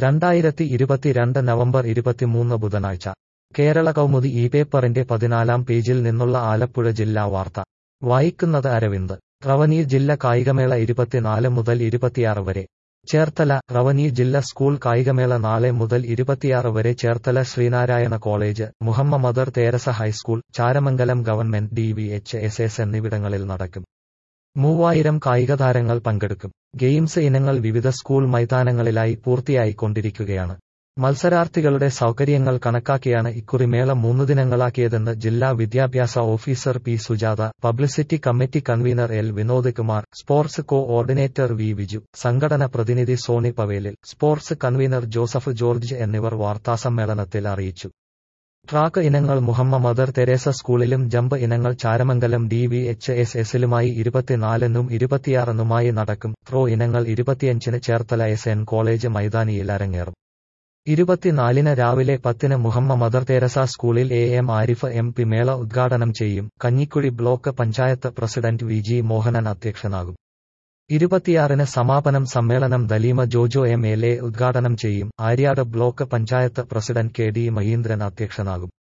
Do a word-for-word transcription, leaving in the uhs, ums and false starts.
രണ്ടായിരത്തി ഇരുപത്തിരണ്ട് നവംബർ ഇരുപത്തിമൂന്ന് ബുധനാഴ്ച കേരള കൗമുദി ഈ പേപ്പറിന്റെ പതിനാലാം പേജിൽ നിന്നുള്ള ആലപ്പുഴ ജില്ലാ വാർത്ത വായിക്കുന്നത് അരവിന്ദ്. റവന്യൂ ജില്ല കായികമേള ഇരുപത്തിനാല് മുതൽ ഇരുപത്തിയാറ് വരെ. ചേർത്തല റവന്യൂ ജില്ല സ്കൂൾ കായികമേള നാളെ മുതൽ ഇരുപത്തിയാറ് വരെ Cherthala Sreenarayana college, Muhamma Mother Teresa high school, Charamangalam government D V H S S എന്നിവിടങ്ങളിൽ നടക്കും. മൂവായിരം കായികതാരങ്ങൾ പങ്കെടുക്കും. ഗെയിംസ് ഇനങ്ങൾ വിവിധ സ്കൂൾ മൈതാനങ്ങളിലായി പൂർത്തിയായിക്കൊണ്ടിരിക്കുകയാണ്. മത്സരാർത്ഥികളുടെ സൗകര്യങ്ങൾ കണക്കാക്കിയാണ് ഇക്കുറി മേള മൂന്നു ദിനങ്ങളാക്കിയതെന്ന് ജില്ലാ വിദ്യാഭ്യാസ officer P Sujatha, publicity committee convener L Vinod Kumar, sports coordinator V Viju, സംഘടന പ്രതിനിധി Soni Pavelil, sports convener Joseph George എന്നിവർ വാർത്താസമ്മേളനത്തിൽ അറിയിച്ചു. ട്രാക്ക് ഇനങ്ങൾ മുഹമ്മ മദർ തെരേസ സ്കൂളിലും ജമ്പ് ഇനങ്ങൾ Charamangalam D V H S എസിലുമായി ഇരുപത്തിനാലിനും ഇരുപത്തിയാറിനുമായി നടക്കും. ത്രോ ഇനങ്ങൾ ഇരുപത്തിയഞ്ചിന് ചേർത്തല എസ് എൻ കോളേജ് മൈതാനിയിൽ അരങ്ങേറും. ഇരുപത്തിനാലിന് രാവിലെ പത്തിന് മുഹമ്മ മദർ തെരേസ സ്കൂളിൽ A M Arif M P മേള ഉദ്ഘാടനം ചെയ്യും. Kanjikuzhi block panchayat president V G Mohanan അധ്യക്ഷനാകും. ഇരുപത്തിയാറിന് സമാപനം സമ്മേളനം Daleema Jojo M L A ഉദ്ഘാടനം ചെയ്യും. Aryad block panchayat president K D Mahindran അധ്യക്ഷനാകും.